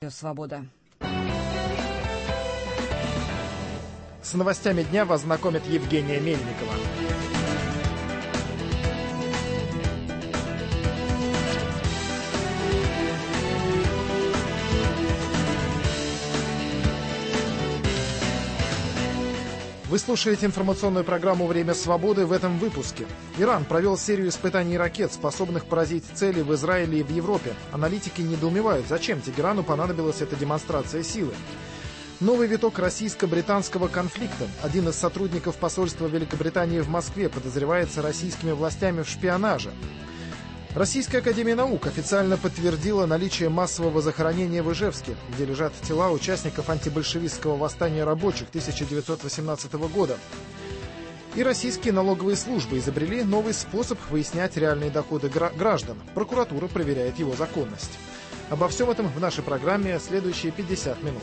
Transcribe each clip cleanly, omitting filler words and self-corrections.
Радио Свобода. С новостями дня вас знакомит Евгения Мельникова. Вы слушаете информационную программу «Время свободы» в этом выпуске. Иран провел серию испытаний ракет, способных поразить цели в Израиле и в Европе. Аналитики недоумевают, зачем Тегерану понадобилась эта демонстрация силы. Новый виток российско-британского конфликта. Один из сотрудников посольства Великобритании в Москве подозревается российскими властями в шпионаже. Российская академия наук официально подтвердила наличие массового захоронения в Ижевске, где лежат тела участников антибольшевистского восстания рабочих 1918 года. И российские налоговые службы изобрели новый способ выяснять реальные доходы граждан. Прокуратура проверяет его законность. Обо всем этом в нашей программе следующие 50 минут.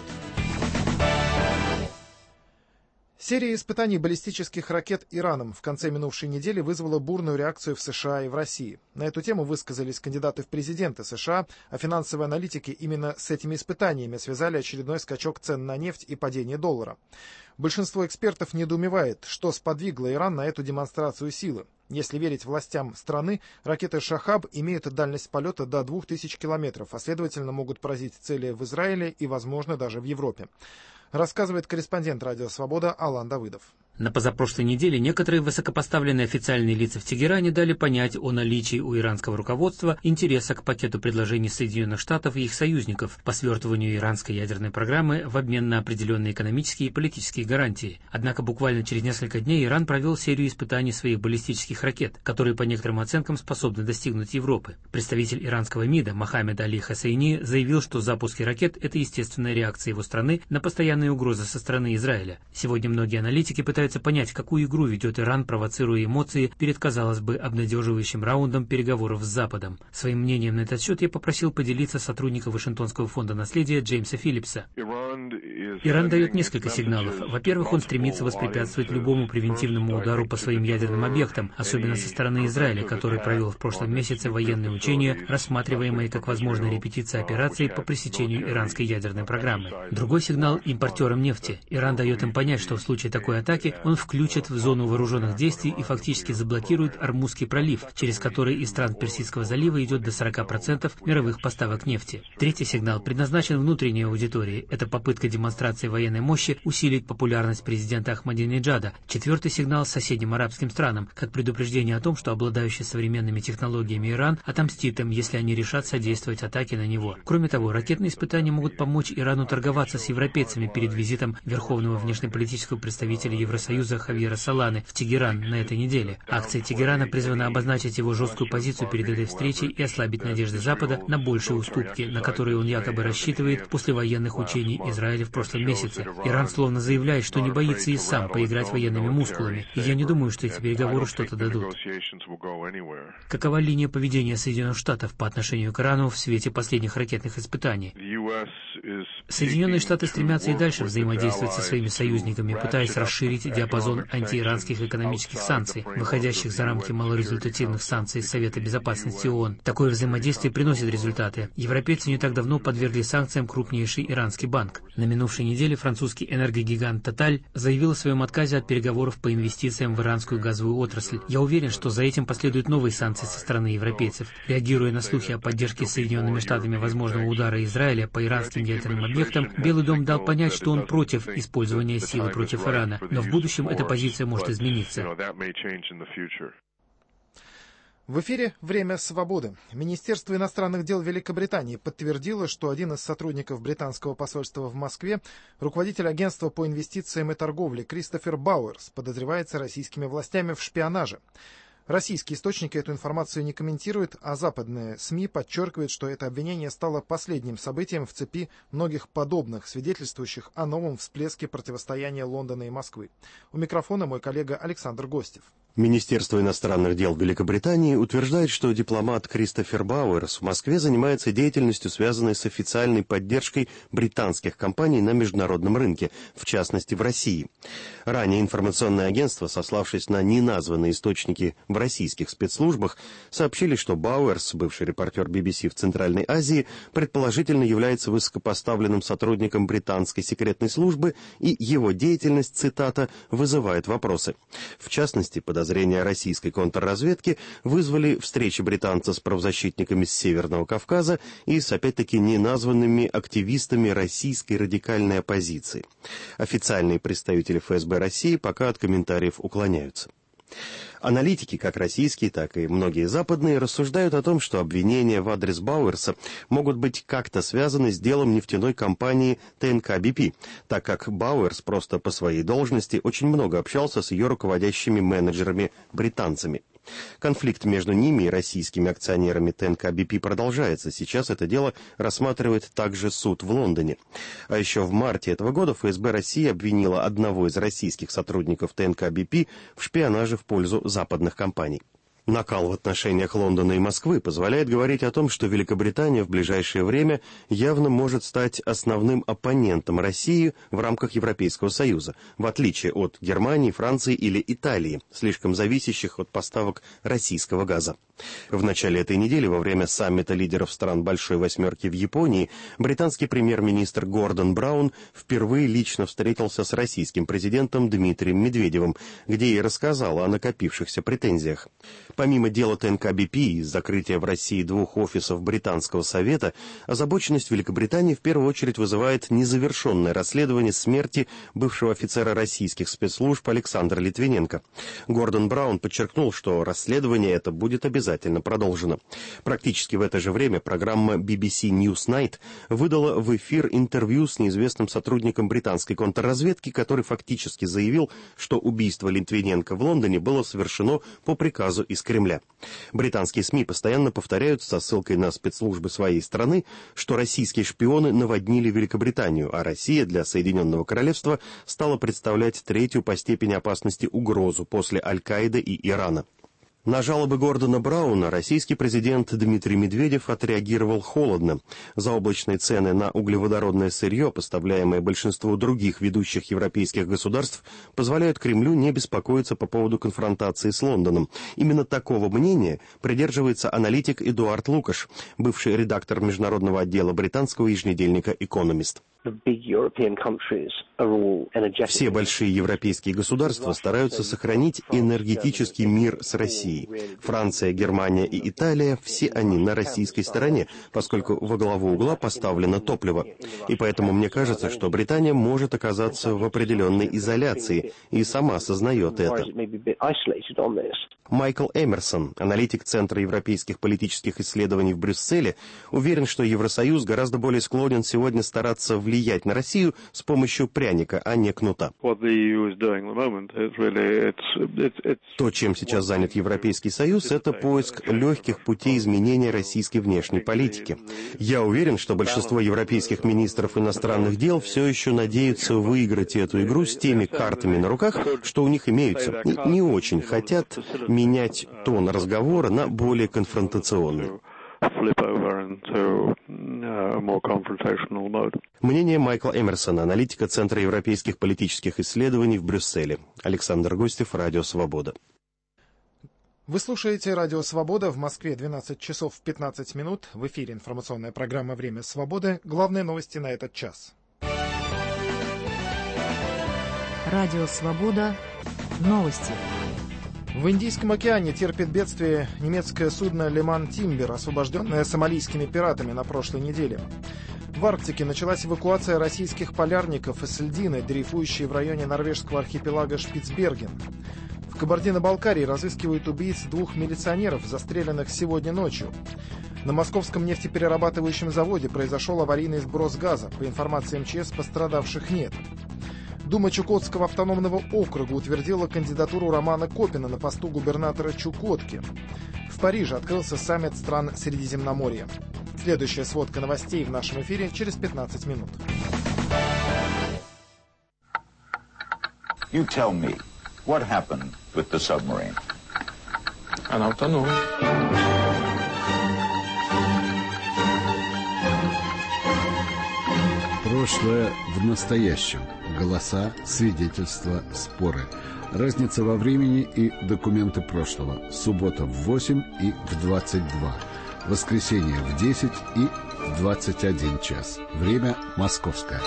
Серия испытаний баллистических ракет Ираном в конце минувшей недели вызвала бурную реакцию в США и в России. На эту тему высказались кандидаты в президенты США, а финансовые аналитики именно с этими испытаниями связали очередной скачок цен на нефть и падение доллара. Большинство экспертов недоумевает, что сподвигло Иран на эту демонстрацию силы. Если верить властям страны, ракеты «Шахаб» имеют дальность полета до 2000 километров, а следовательно могут поразить цели в Израиле и, возможно, даже в Европе. Рассказывает корреспондент «Радио Свобода» Алан Давыдов. На позапрошлой неделе некоторые высокопоставленные официальные лица в Тегеране дали понять о наличии у иранского руководства интереса к пакету предложений Соединенных Штатов и их союзников по свертыванию иранской ядерной программы в обмен на определенные экономические и политические гарантии. Однако буквально через несколько дней Иран провел серию испытаний своих баллистических ракет, которые по некоторым оценкам способны достигнуть Европы. Представитель иранского МИДа Мохаммед Али Хосейни заявил, что запуски ракет – это естественная реакция его страны на постоянные угрозы со стороны Израиля. Сегодня многие аналитики пытаются понять, какую игру ведет Иран, провоцируя эмоции перед, казалось бы, обнадеживающим раундом переговоров с Западом. Своим мнением на этот счет я попросил поделиться сотрудника Вашингтонского фонда наследия Джеймса Филлипса. Иран дает несколько сигналов. Во-первых, он стремится воспрепятствовать любому превентивному удару по своим ядерным объектам, особенно со стороны Израиля, который провел в прошлом месяце военные учения, рассматриваемые как возможная репетиция операций по пресечению иранской ядерной программы. Другой сигнал – импортерам нефти. Иран дает им понять, что в случае такой атаки он включит в зону вооруженных действий и фактически заблокирует Ормузский пролив, через который из стран Персидского залива идет до 40% мировых поставок нефти. Третий сигнал предназначен внутренней аудитории. Это попытка демонстрации военной мощи усилить популярность президента Ахмадинеджада. Четвертый сигнал соседним арабским странам, как предупреждение о том, что обладающий современными технологиями Иран отомстит им, если они решат содействовать атаке на него. Кроме того, ракетные испытания могут помочь Ирану торговаться с европейцами перед визитом верховного внешнеполитического представителя Евросоюза Хавьера Соланы в Тегеран на этой неделе. Акция Тегерана призвана обозначить его жесткую позицию перед этой встречей и ослабить надежды Запада на большие уступки, на которые он якобы рассчитывает после военных учений Израиля в прошлом месяце. Иран словно заявляет, что не боится и сам поиграть военными мускулами, и я не думаю, что эти переговоры что-то дадут. Какова линия поведения Соединенных Штатов по отношению к Ирану в свете последних ракетных испытаний? Соединенные Штаты стремятся и дальше взаимодействовать со своими союзниками, пытаясь расширить диапазон антииранских экономических санкций, выходящих за рамки малорезультативных санкций Совета Безопасности ООН. Такое взаимодействие приносит результаты. Европейцы не так давно подвергли санкциям крупнейший иранский банк. На минувшей неделе французский энергогигант Total заявил о своем отказе от переговоров по инвестициям в иранскую газовую отрасль. Я уверен, что за этим последуют новые санкции со стороны европейцев. Реагируя на слухи о поддержке Соединенными Штатами возможного удара Израиля по иранским ядерным объектам, Белый дом дал понять, что он против использования силы против Ирана, но в будущем эта позиция может измениться. В эфире «Время свободы». Министерство иностранных дел Великобритании подтвердило, что один из сотрудников британского посольства в Москве, руководитель агентства по инвестициям и торговле Кристофер Бауэрс, подозревается российскими властями в шпионаже. Российские источники эту информацию не комментируют, а западные СМИ подчеркивают, что это обвинение стало последним событием в цепи многих подобных, свидетельствующих о новом всплеске противостояния Лондона и Москвы. У микрофона мой коллега Александр Гостев. Министерство иностранных дел Великобритании утверждает, что дипломат Кристофер Бауэрс в Москве занимается деятельностью, связанной с официальной поддержкой британских компаний на международном рынке, в частности в России. Ранее информационное агентство, сославшись на неназванные источники в российских спецслужбах, сообщили, что Бауэрс, бывший репортер BBC в Центральной Азии, предположительно является высокопоставленным сотрудником британской секретной службы, и его деятельность, цитата, «вызывает вопросы». В частности, подозрения российской контрразведки вызвали встречи британца с правозащитниками с Северного Кавказа и с, опять-таки, неназванными активистами российской радикальной оппозиции. Официальные представители ФСБ России пока от комментариев уклоняются. Аналитики, как российские, так и многие западные, рассуждают о том, что обвинения в адрес Бауэрса могут быть как-то связаны с делом нефтяной компании ТНК-BP, так как Бауэрс просто по своей должности очень много общался с ее руководящими менеджерами-британцами. Конфликт между ними и российскими акционерами ТНК-BP продолжается. Сейчас это дело рассматривает также суд в Лондоне. А еще в марте этого года ФСБ России обвинила одного из российских сотрудников ТНК-BP в шпионаже в пользу западных компаний. Накал в отношениях Лондона и Москвы позволяет говорить о том, что Великобритания в ближайшее время явно может стать основным оппонентом России в рамках Европейского Союза, в отличие от Германии, Франции или Италии, слишком зависящих от поставок российского газа. В начале этой недели, во время саммита лидеров стран Большой Восьмерки в Японии, британский премьер-министр Гордон Браун впервые лично встретился с российским президентом Дмитрием Медведевым, где и рассказал о накопившихся претензиях. Помимо дела ТНК-BP и закрытия в России 2 офисов Британского совета, озабоченность Великобритании в первую очередь вызывает незавершенное расследование смерти бывшего офицера российских спецслужб Александра Литвиненко. Гордон Браун подчеркнул, что расследование это будет обязательно продолжено. Практически в это же время программа BBC Newsnight выдала в эфир интервью с неизвестным сотрудником британской контрразведки, который фактически заявил, что убийство Литвиненко в Лондоне было совершено по приказу из Кремля. Британские СМИ постоянно повторяют со ссылкой на спецслужбы своей страны, что российские шпионы наводнили Великобританию, а Россия для Соединенного Королевства стала представлять 3-ю по степени опасности угрозу после Аль-Каиды и Ирана. На жалобы Гордона Брауна российский президент Дмитрий Медведев отреагировал холодно. Заоблачные цены на углеводородное сырье, поставляемое большинству других ведущих европейских государств, позволяют Кремлю не беспокоиться по поводу конфронтации с Лондоном. Именно такого мнения придерживается аналитик Эдуард Лукаш, бывший редактор международного отдела британского еженедельника «Экономист». Все большие европейские государства стараются сохранить энергетический мир с Россией. Франция, Германия и Италия, все они на российской стороне, поскольку во главу угла поставлено топливо. И поэтому мне кажется, что Британия может оказаться в определенной изоляции и сама осознает это. Майкл Эмерсон, аналитик Центра европейских политических исследований в Брюсселе, уверен, что Евросоюз гораздо более склонен сегодня стараться влиять на Россию с помощью пряника, а не кнута. То, чем сейчас занят Европейский Союз, это поиск легких путей изменения российской внешней политики. Я уверен, что большинство европейских министров иностранных дел все еще надеются выиграть эту игру с теми картами на руках, что у них имеются, и не очень хотят менять тон разговора на более конфронтационный. Мнение Майкла Эмерсона, аналитика Центра европейских политических исследований в Брюсселе. Александр Гостев, Радио Свобода. Вы слушаете Радио Свобода. В Москве 12 часов 15 минут. В эфире информационная программа «Время свободы». Главные новости на этот час. Радио Свобода. Новости. В Индийском океане терпит бедствие немецкое судно «Леман Тимбер», освобожденное сомалийскими пиратами на прошлой неделе. В Арктике началась эвакуация российских полярников из льдины, дрейфующей в районе норвежского архипелага Шпицберген. В Кабардино-Балкарии разыскивают убийц 2 милиционеров, застреленных сегодня ночью. На московском нефтеперерабатывающем заводе произошел аварийный сброс газа. По информации МЧС, пострадавших нет. Дума Чукотского автономного округа утвердила кандидатуру Романа Копина на посту губернатора Чукотки. В Париже открылся саммит стран Средиземноморья. Следующая сводка новостей в нашем эфире через 15 минут. You tell me, What happened with the submarine? Она утонула. Прошлое в настоящем. Голоса, свидетельства, споры. Разница во времени и документы прошлого. Суббота в 8 и в 22. Воскресенье в 10 и в 21 час. Время московское.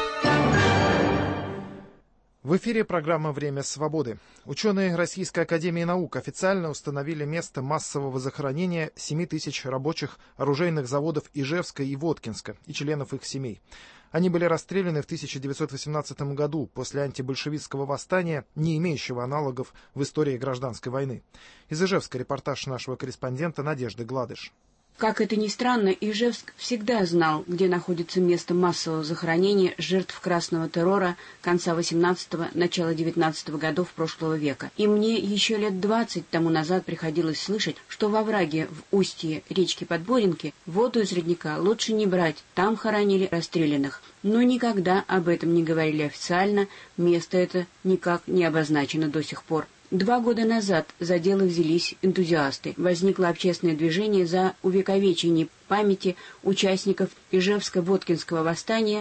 В эфире программа «Время свободы». Ученые Российской академии наук официально установили место массового захоронения 7 тысяч рабочих оружейных заводов Ижевска и Воткинска и членов их семей. Они были расстреляны в 1918 году после антибольшевистского восстания, не имеющего аналогов в истории гражданской войны. Из Ижевска репортаж нашего корреспондента Надежды Гладыш. Как это ни странно, Ижевск всегда знал, где находится место массового захоронения жертв красного террора конца 18-го, начала 19-го годов прошлого века. И мне еще лет 20 тому назад приходилось слышать, что во враге в устье речки Подборенки воду из родника лучше не брать, там хоронили расстрелянных. Но никогда об этом не говорили официально, место это никак не обозначено до сих пор. 2 года назад за дело взялись энтузиасты. Возникло общественное движение за увековечение памяти участников Ижевско-Воткинского восстания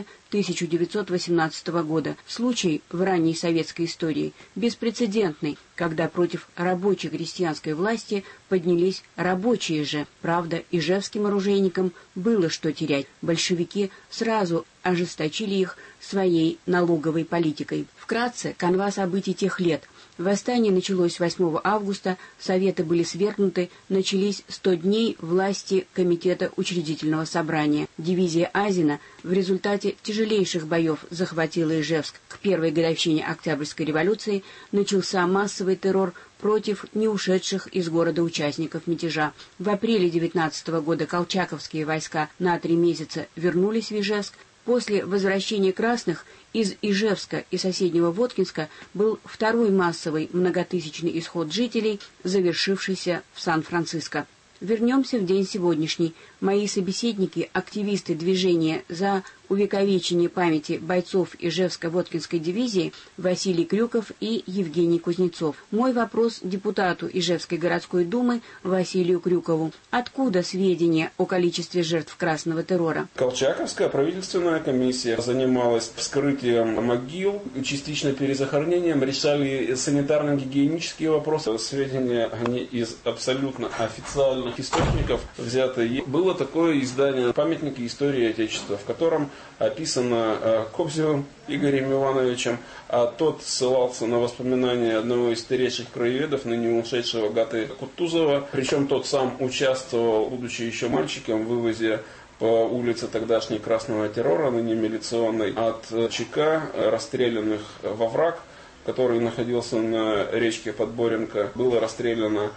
1918 года. Случай в ранней советской истории беспрецедентный, когда против рабочей крестьянской власти поднялись рабочие же. Правда, ижевским оружейникам было что терять. Большевики сразу ожесточили их своей налоговой политикой. Вкратце, канва событий тех лет. Восстание началось 8 августа, советы были свергнуты, начались 100 дней власти Комитета учредительного собрания. Дивизия Азина в результате тяжелейших боев захватила Ижевск. К первой годовщине Октябрьской революции начался массовый террор против не ушедших из города участников мятежа. В апреле 19 года колчаковские войска на 3 месяца вернулись в Ижевск. После возвращения красных из Ижевска и соседнего Воткинска был второй массовый многотысячный исход жителей, завершившийся в Сан-Франциско. Вернемся в день сегодняшний. Мои собеседники, активисты движения за увековечение памяти бойцов Ижевско-Воткинской дивизии Василий Крюков и Евгений Кузнецов. Мой вопрос депутату Ижевской городской думы Василию Крюкову. Откуда сведения о количестве жертв красного террора? Колчаковская правительственная комиссия занималась вскрытием могил, частично перезахоронением, решали санитарно-гигиенические вопросы. Сведения они из абсолютно официальных источников взяты. Было такое издание «Памятники истории Отечества», в котором описано Кобзевым Игорем Ивановичем, а тот ссылался на воспоминания одного из старейших краеведов, ныне ушедшего Гаты Кутузова. Причем тот сам участвовал, будучи еще мальчиком, в вывозе по улице тогдашней красного террора, ныне милиционной, от ЧК, расстрелянных во враг, который находился на речке Подборенко, было расстреляно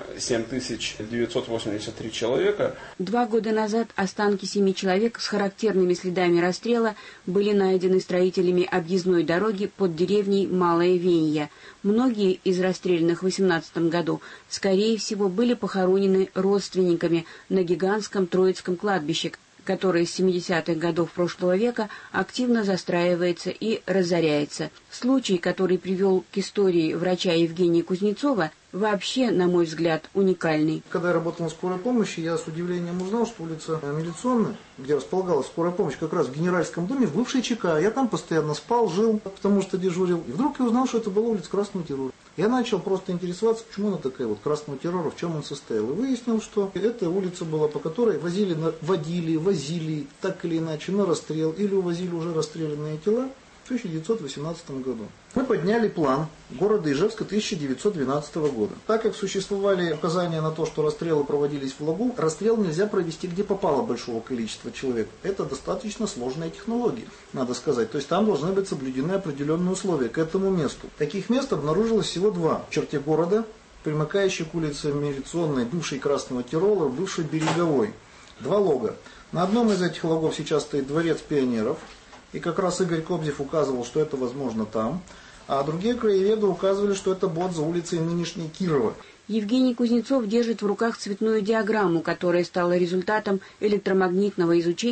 7983 человека. 2 года назад останки 7 человек с характерными следами расстрела были найдены строителями объездной дороги под деревней Малая Венья. Многие из расстрелянных в 18 году, скорее всего, были похоронены родственниками на гигантском Троицком кладбище, которое с 70-х годов прошлого века активно застраивается и разоряется. Случай, который привел к истории врача Евгения Кузнецова, вообще, на мой взгляд, уникальный. Когда я работал на скорой помощи, я с удивлением узнал, что улица Милиционная, где располагалась скорая помощь, как раз в Генеральском доме, в бывшей ЧК. Я там постоянно спал, жил, потому что дежурил. И вдруг я узнал, что это была улица Красного террора. Я начал просто интересоваться, почему она такая вот Красного террора, в чем он состоял. И выяснил, что эта улица была, по которой возили так или иначе на расстрел, или увозили уже расстрелянные тела в 1918 году. Мы подняли план города Ижевска 1912 года. Так как существовали указания на то, что расстрелы проводились в лагу, расстрел нельзя провести где попало большого количества человек. Это достаточно сложная технология, надо сказать. То есть там должны быть соблюдены определенные условия к этому месту. Таких мест обнаружилось всего 2. В черте города, примыкающей к улице Милиционной, бывшей Красного террора, бывшей Береговой. 2 лога. На одном из этих логов сейчас стоит дворец пионеров. И как раз Игорь Кобзев указывал, что это возможно там. А другие краеведы указывали, что это будет за улицей нынешней Кирова. Евгений Кузнецов держит в руках цветную диаграмму, которая стала результатом электромагнитного изучения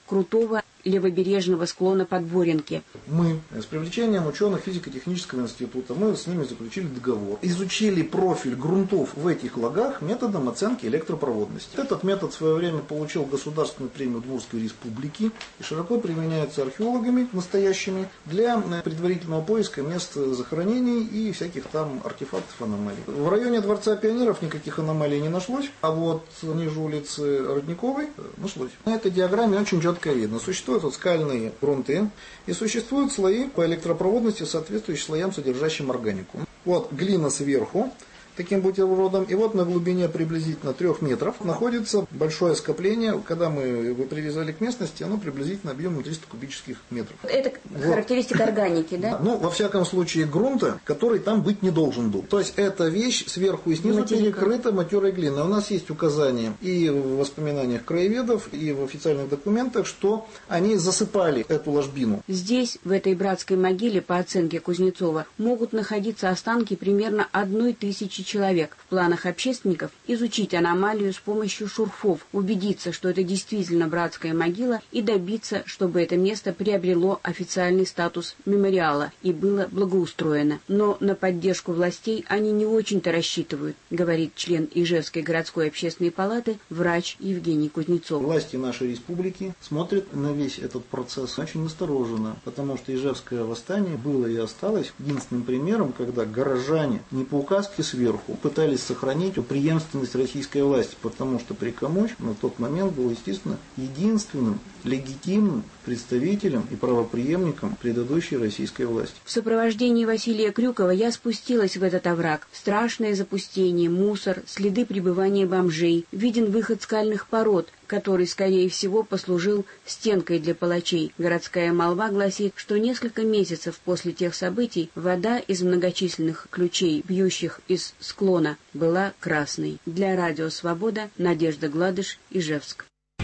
крутого левобережного склона Подворенки. Мы с привлечением ученых физико-технического института, мы с ними заключили договор. Изучили профиль грунтов в этих лагах методом оценки электропроводности. Этот метод в свое время получил государственную премию Удмуртской республики и широко применяется археологами настоящими для предварительного поиска мест захоронений и всяких там артефактов, аномалий. В районе Дворца пионеров никаких аномалий не нашлось, а вот ниже улицы Родниковой нашлось. На этой диаграмме очень четко видно. Существуют вот скальные грунты и существуют слои по электропроводности, соответствующие слоям, содержащим органику. Вот глина сверху, таким бутербродом, и вот на глубине приблизительно 3 метров находится большое скопление. Когда мы его привязали к местности, оно приблизительно объемом 300 кубических метров. Это характеристика органики, да? Ну, во всяком случае, грунта, который там быть не должен был. То есть, эта вещь сверху и снизу перекрыта матерой глиной. У нас есть указания и в воспоминаниях краеведов, и в официальных документах, что они засыпали эту ложбину. Здесь, в этой братской могиле, по оценке Кузнецова, могут находиться останки примерно 1000 человек. В планах общественников изучить аномалию с помощью шурфов, убедиться, что это действительно братская могила, и добиться, чтобы это место приобрело официальный статус мемориала и было благоустроено. Но на поддержку властей они не очень-то рассчитывают, говорит член Ижевской городской общественной палаты врач Евгений Кузнецов. Власти нашей республики смотрят на весь этот процесс очень настороженно, потому что Ижевское восстание было и осталось единственным примером, когда горожане не по указке сверху пытались сохранить преемственность российской власти, потому что Прикамуч на тот момент был, естественно, единственным легитимным представителем и правопреемником предыдущей российской власти. В сопровождении Василия Крюкова я спустилась в этот овраг. Страшное запустение, мусор, следы пребывания бомжей, виден выход скальных пород, который, скорее всего, послужил стенкой для палачей. Городская молва гласит, что несколько месяцев после тех событий вода из многочисленных ключей, бьющих из склона, была красной. Для Радио Свобода Надежда Гладыш, Ижевск.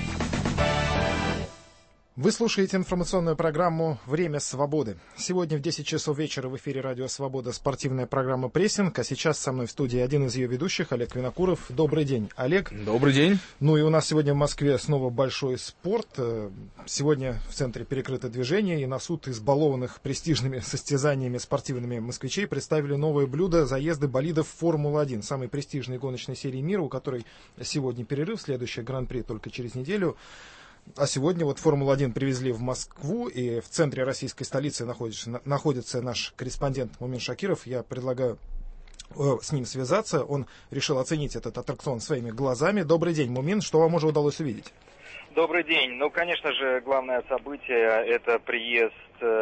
Вы слушаете информационную программу «Время свободы». Сегодня в 10 часов вечера в эфире «Радио Свобода» спортивная программа «Прессинг», а сейчас со мной в студии один из ее ведущих, Олег Винокуров. Добрый день, Олег. Добрый день. Ну и у нас сегодня в Москве снова большой спорт. Сегодня в центре перекрыто движение, и на суд избалованных престижными состязаниями спортивными москвичей представили новое блюдо — заезды болидов Формулы-1, самой престижной гоночной серии мира, у которой сегодня перерыв, следующий Гран-при только через неделю. А сегодня вот Формулу-1 привезли в Москву, и в центре российской столицы находится наш корреспондент Мумин Шакиров. Я предлагаю с ним связаться. Он решил оценить этот аттракцион своими глазами. Добрый день, Мумин. Что вам уже удалось увидеть? Добрый день. Ну, конечно же, главное событие – это приезд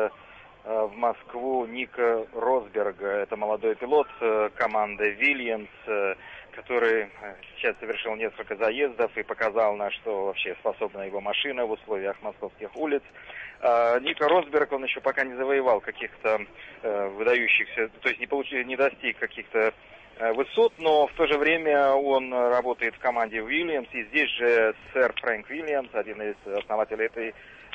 в Москву Ника Росберга. Это молодой пилот команды «Вильямс», который сейчас совершил несколько заездов и показал, на что вообще способна его машина в условиях московских улиц. Ника Росберг, он еще пока не завоевал каких-то выдающихся, то есть не достиг каких-то высот, но в то же время он работает в команде Williams, и здесь же сэр Фрэнк Уильямс, один из основателей этой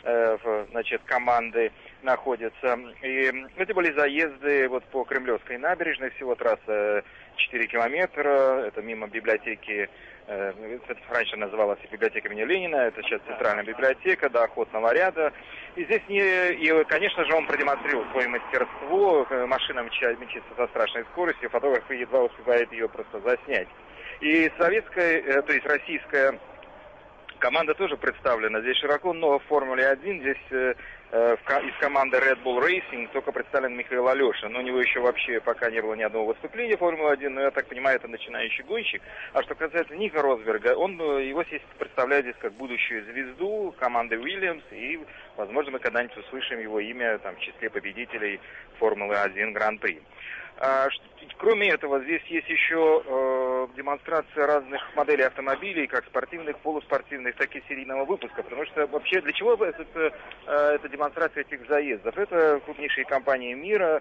команды, находится. И это были заезды вот по Кремлевской набережной, всего трасса 4 километра, это мимо библиотеки, это раньше называлась библиотека имени Ленина, это сейчас центральная библиотека, до охотного ряда. И здесь, конечно же, он продемонстрировал свое мастерство, машина мчится со страшной скоростью, фотограф едва успевает ее просто заснять. И советская, то есть российская команда тоже представлена здесь широко, но в Формуле-1 здесь из команды Red Bull Racing только представлен Михаил Алешин. Но у него еще вообще пока не было ни одного выступления в Формуле-1, но я так понимаю, это начинающий гонщик. А что касается Ника Росберга, его здесь представляет здесь как будущую звезду команды Williams, и, возможно, мы когда-нибудь услышим его имя там, в числе победителей Формулы-1 Гран-при. Кроме этого, здесь есть еще демонстрация разных моделей автомобилей, как спортивных, полуспортивных, так и серийного выпуска. Потому что вообще для чего эта демонстрация этих заездов? Это крупнейшие компании мира,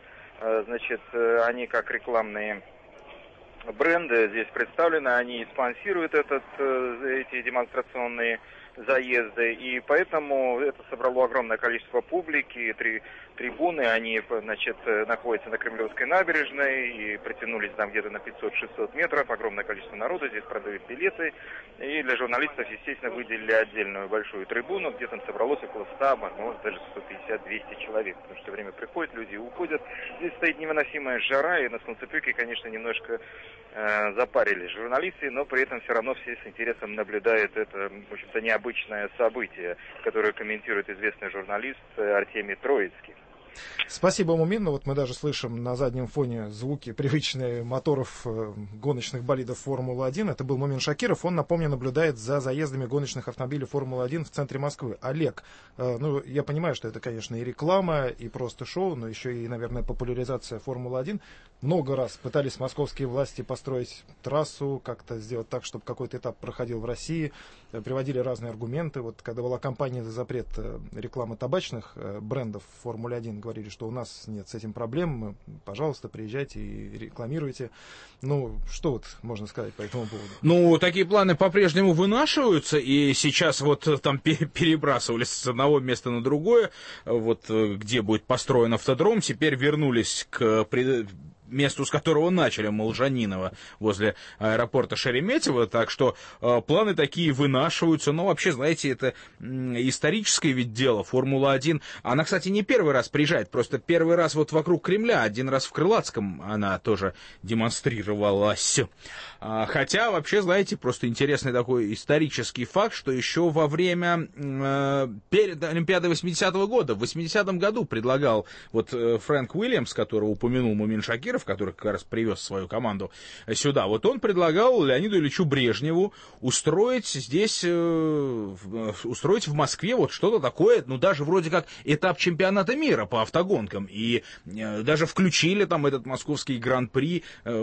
они как рекламные бренды здесь представлены, они спонсируют эти демонстрационные заезды, и поэтому это собрало огромное количество публики, трибуны, они, значит, находятся на Кремлевской набережной и протянулись там где-то на 500-600 метров, огромное количество народа, здесь продают билеты, и для журналистов, естественно, выделили отдельную большую трибуну, где там собралось около 100, может, даже 150-200 человек, потому что время приходит, люди уходят. Здесь стоит невыносимая жара, и на солнцепеке, конечно, немножко запарились журналисты, но при этом все равно все с интересом наблюдают это, в общем-то, необычное событие, которое комментирует известный журналист Артемий Троицкий. Спасибо, Мумин. Вот мы даже слышим на заднем фоне звуки привычные моторов гоночных болидов Формулы-1. Это был Мумин Шакиров. Он, напомню, наблюдает за заездами гоночных автомобилей Формулы-1 в центре Москвы. Олег, я понимаю, что это, конечно, и реклама, и просто шоу, но еще и, наверное, популяризация Формулы-1. Много раз пытались московские власти построить трассу, как-то сделать так, чтобы какой-то этап проходил в России. Приводили разные аргументы. Вот когда была кампания за запрет рекламы табачных брендов в Формуле-1, говорили, что у нас нет с этим проблем, пожалуйста, приезжайте и рекламируйте. Что вот можно сказать по этому поводу? Такие планы по-прежнему вынашиваются, и сейчас вот там перебрасывались с одного места на другое, вот где будет построен автодром, теперь вернулись к месту, с которого начали, Молжаниново, возле аэропорта Шереметьево, так что планы такие вынашиваются, но вообще, знаете, это историческое ведь дело, Формула-1, она, кстати, не первый раз приезжает, просто первый раз вот вокруг Кремля, один раз в Крылатском она тоже демонстрировалась. Хотя, вообще, знаете, просто интересный такой исторический факт, что еще во время, перед Олимпиадой 80-го года, в 80-м году предлагал вот Фрэнк Уильямс, которого упомянул Мумин Шакиров, который как раз привез свою команду сюда, вот он предлагал Леониду Ильичу Брежневу устроить здесь, устроить в Москве вот что-то такое, даже вроде как этап чемпионата мира по автогонкам, и даже включили там этот московский гран-при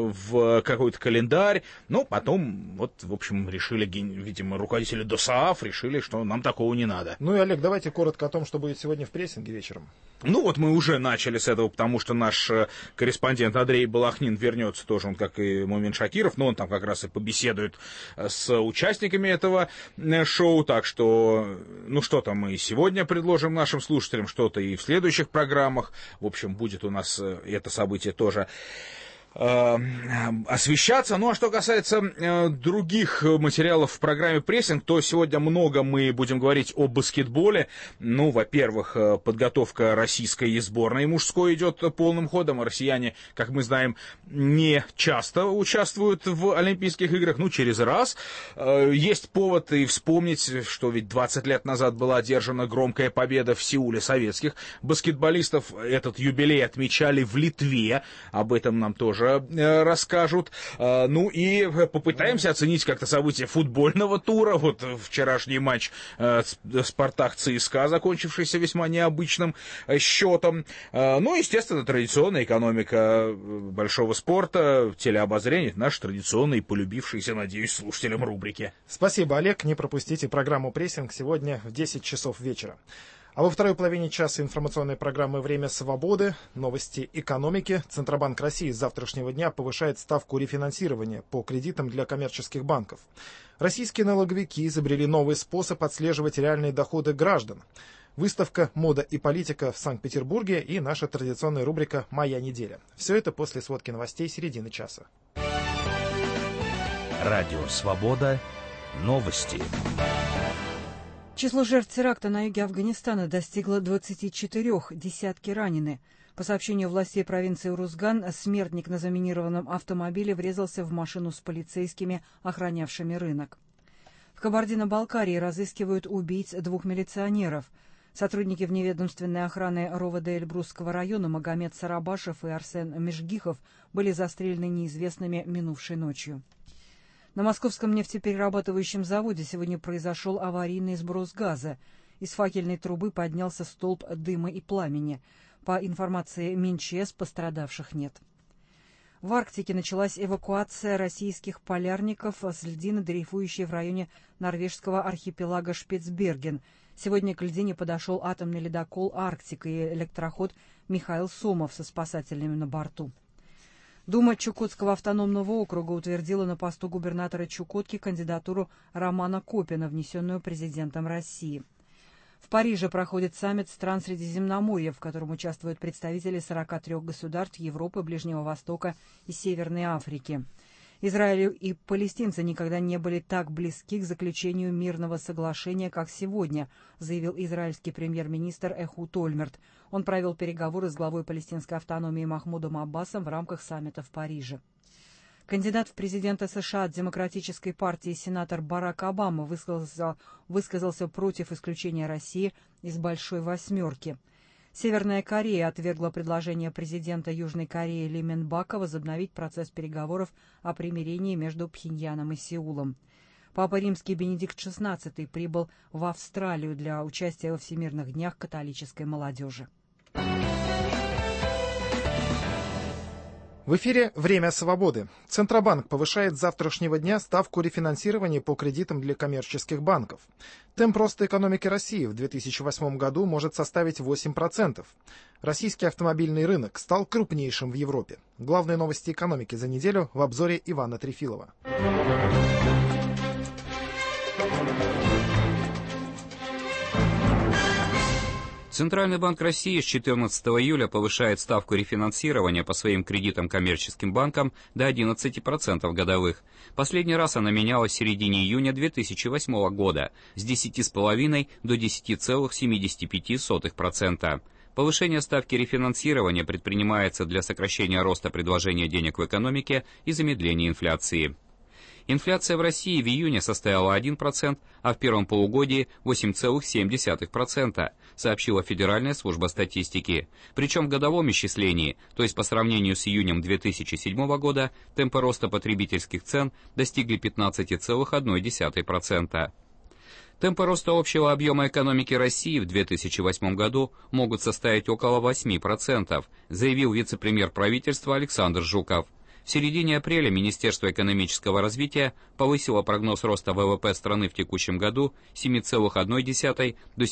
в какой-то календарь, но потом, вот, в общем, решили, видимо, руководители ДОСААФ решили, что нам такого не надо. И, Олег, давайте коротко о том, что будет сегодня в прессинге вечером. Вот мы уже начали с этого, потому что наш корреспондент Андрей Балахнин вернется тоже, он как и Мумин Шакиров, но он там как раз и побеседует с участниками этого шоу, так что, что-то мы сегодня предложим нашим слушателям, что-то и в следующих программах, в общем, будет у нас это событие тоже освещаться. А что касается других материалов в программе «Прессинг», то сегодня много мы будем говорить о баскетболе. Во-первых, подготовка российской сборной мужской идет полным ходом. Россияне, как мы знаем, не часто участвуют в Олимпийских играх, через раз. Есть повод и вспомнить, что ведь 20 лет назад была одержана громкая победа в Сеуле советских баскетболистов. Этот юбилей отмечали в Литве. Об этом нам тоже расскажут. И попытаемся оценить как-то события футбольного тура. Вот вчерашний матч Спартак-ЦСКА, закончившийся весьма необычным счетом. Естественно, традиционная экономика большого спорта, телеобозрение, наши традиционные, полюбившиеся, надеюсь, слушателям рубрики. Спасибо, Олег. Не пропустите программу «Прессинг» сегодня в 10 часов вечера. А во второй половине часа информационной программы «Время свободы», новости экономики. Центробанк России с завтрашнего дня повышает ставку рефинансирования по кредитам для коммерческих банков. Российские налоговики изобрели новый способ отслеживать реальные доходы граждан. Выставка «Мода и политика» в Санкт-Петербурге и наша традиционная рубрика «Моя неделя». Все это после сводки новостей середины часа. Радио «Свобода». Новости. Число жертв теракта на юге Афганистана достигло 24, десятки ранены. По сообщению властей провинции Урузган, смертник на заминированном автомобиле врезался в машину с полицейскими, охранявшими рынок. В Кабардино-Балкарии разыскивают убийц 2 милиционеров. Сотрудники вневедомственной охраны РОВД Эльбрусского района Магомед Сарабашев и Арсен Межгихов были застрелены неизвестными минувшей ночью. На московском нефтеперерабатывающем заводе сегодня произошел аварийный сброс газа. Из факельной трубы поднялся столб дыма и пламени. По информации МинЧС, пострадавших нет. В Арктике началась эвакуация российских полярников с льдины, дрейфующей в районе норвежского архипелага Шпицберген. Сегодня к льдине подошел атомный ледокол «Арктик» и электроход «Михаил Сомов» со спасателями на борту. Дума Чукотского автономного округа утвердила на посту губернатора Чукотки кандидатуру Романа Копина, внесенную президентом России. В Париже проходит саммит стран Средиземноморья, в котором участвуют представители 43 государств Европы, Ближнего Востока и Северной Африки. Израиль и палестинцы никогда не были так близки к заключению мирного соглашения, как сегодня, заявил израильский премьер-министр Эхуд Ольмерт. Он провел переговоры с главой палестинской автономии Махмудом Аббасом в рамках саммита в Париже. Кандидат в президенты США от Демократической партии сенатор Барак Обама высказался против исключения России из «Большой восьмерки». Северная Корея отвергла предложение президента Южной Кореи Ли Мен Бака возобновить процесс переговоров о примирении между Пхеньяном и Сеулом. Папа Римский Бенедикт XVI прибыл в Австралию для участия во Всемирных днях католической молодежи. В эфире «Время свободы». Центробанк повышает с завтрашнего дня ставку рефинансирования по кредитам для коммерческих банков. Темп роста экономики России в 2008 году может составить 8%. Российский автомобильный рынок стал крупнейшим в Европе. Главные новости экономики за неделю в обзоре Ивана Трефилова. Центральный банк России с 14 июля повышает ставку рефинансирования по своим кредитам коммерческим банкам до 11% годовых. Последний раз она менялась в середине июня 2008 года с 10,5% до 10,75%. Повышение ставки рефинансирования предпринимается для сокращения роста предложения денег в экономике и замедления инфляции. Инфляция в России в июне составила 1%, а в первом полугодии 8,7%, сообщила Федеральная служба статистики. Причем в годовом исчислении, то есть по сравнению с июнем 2007 года, темпы роста потребительских цен достигли 15,1%. Темпы роста общего объема экономики России в 2008 году могут составить около 8%, заявил вице-премьер правительства Александр Жуков. В середине апреля Министерство экономического развития повысило прогноз роста ВВП страны в текущем году с 7,1% до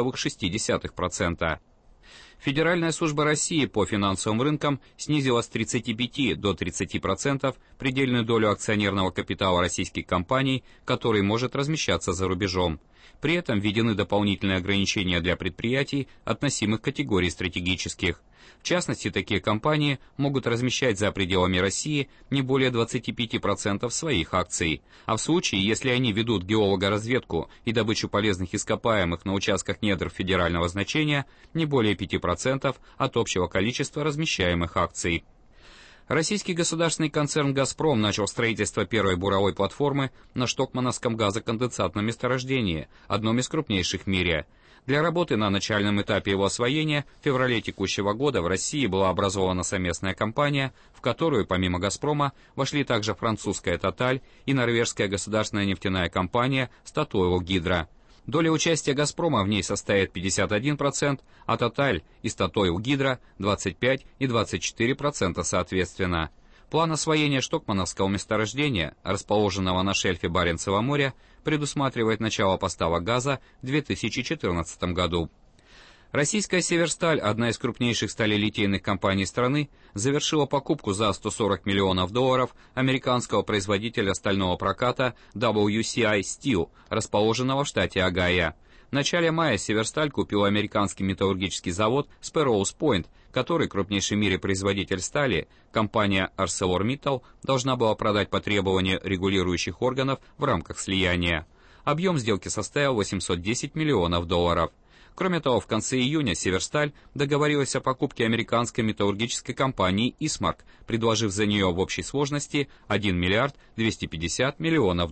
7,6%. Федеральная служба России по финансовым рынкам снизила с 35 до 30% предельную долю акционерного капитала российских компаний, который может размещаться за рубежом. При этом введены дополнительные ограничения для предприятий, относимых к категории стратегических. В частности, такие компании могут размещать за пределами России не более 25% своих акций, а в случае, если они ведут геологоразведку и добычу полезных ископаемых на участках недр федерального значения, не более 5% от общего количества размещаемых акций. Российский государственный концерн «Газпром» начал строительство первой буровой платформы на Штокмановском газоконденсатном месторождении, одном из крупнейших в мире. Для работы на начальном этапе его освоения в феврале текущего года в России была образована совместная компания, в которую помимо «Газпрома» вошли также французская «Тоталь» и норвежская государственная нефтяная компания «Статойл Гидро». Доля участия «Газпрома» в ней составит 51%, а «Тоталь» и «Статойл Гидро» 25% и 24% соответственно. План освоения Штокмановского месторождения, расположенного на шельфе Баренцева моря, предусматривает начало поставок газа в 2014 году. Российская «Северсталь», одна из крупнейших сталелитейных компаний страны, завершила покупку за $140 миллионов американского производителя стального проката WCI Steel, расположенного в штате Огайо. В начале мая «Северсталь» купила американский металлургический завод Sparrows Point, который крупнейший в мире производитель стали, компания ArcelorMittal, должна была продать по требованию регулирующих органов в рамках слияния. Объем сделки составил $810 миллионов. Кроме того, в конце июня «Северсталь» договорилась о покупке американской металлургической компании «Исмарк», предложив за нее в общей сложности $1 миллиард 250 миллионов.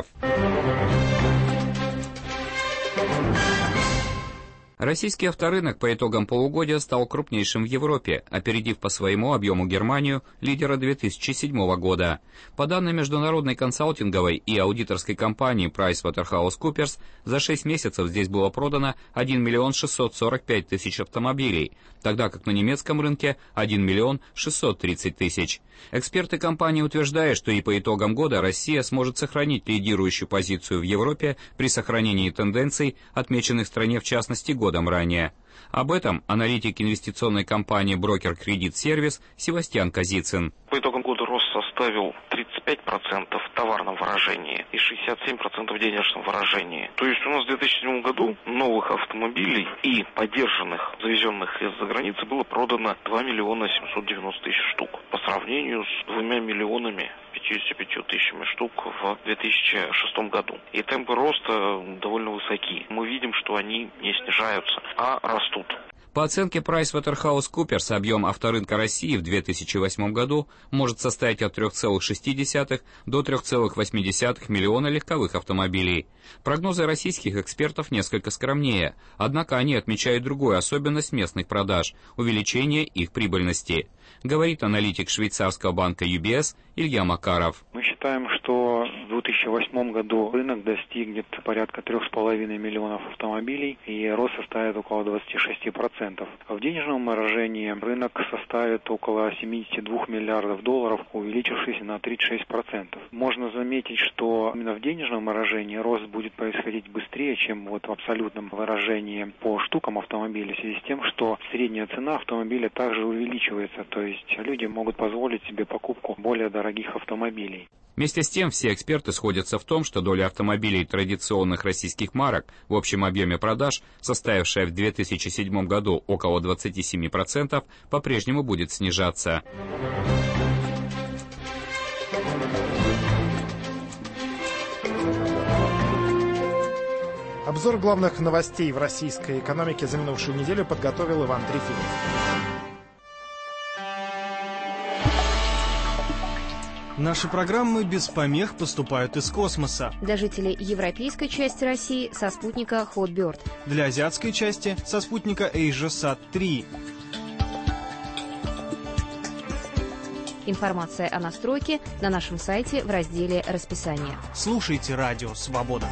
Российский авторынок по итогам полугодия стал крупнейшим в Европе, опередив по своему объему Германию, лидера 2007 года. По данным международной консалтинговой и аудиторской компании PricewaterhouseCoopers, за 6 месяцев здесь было продано 1 645 000 автомобилей, тогда как на немецком рынке 1 630 000. Эксперты компании утверждают, что и по итогам года Россия сможет сохранить лидирующую позицию в Европе при сохранении тенденций, отмеченных в стране в частности годом ранее. Об этом аналитик инвестиционной компании «Брокер Кредит Сервис» Севастьян Казицын. По итогам составил 35% в товарном выражении и 67% в денежном выражении. То есть у нас в 2007 году новых автомобилей и подержанных, завезенных из-за границы было продано 2 миллиона 790 тысяч штук по сравнению с 2 миллионами 55 тысячами штук в 2006 году. И темпы роста довольно высоки. Мы видим, что они не снижаются, а растут. По оценке PricewaterhouseCoopers, объем авторынка России в 2008 году может составить от 3,6 до 3,8 миллиона легковых автомобилей. Прогнозы российских экспертов несколько скромнее, однако они отмечают другую особенность местных продаж – увеличение их прибыльности. Говорит аналитик швейцарского банка UBS Илья Макаров. Мы считаем, что в 2008 году рынок достигнет порядка 3,5 миллионов автомобилей, и рост составит около 26%. В денежном выражении рынок составит около 72 миллиардов долларов, увеличившись на 36%. Можно заметить, что именно в денежном выражении рост будет происходить быстрее, чем в абсолютном выражении по штукам автомобилей, в связи с тем, что средняя цена автомобиля также увеличивается, то есть люди могут позволить себе покупку более дорогих автомобилей. Вместе с тем, все эксперты сходятся в том, что доля автомобилей традиционных российских марок в общем объеме продаж, составившая в 2007 году около 27%, по-прежнему будет снижаться. Обзор главных новостей в российской экономике за минувшую неделю подготовил Иван Трифилов. Наши программы без помех поступают из космоса. Для жителей европейской части России со спутника Hotbird. Для азиатской части со спутника AsiaSat-3. Информация о настройке на нашем сайте в разделе «Расписание». Слушайте радио «Свобода».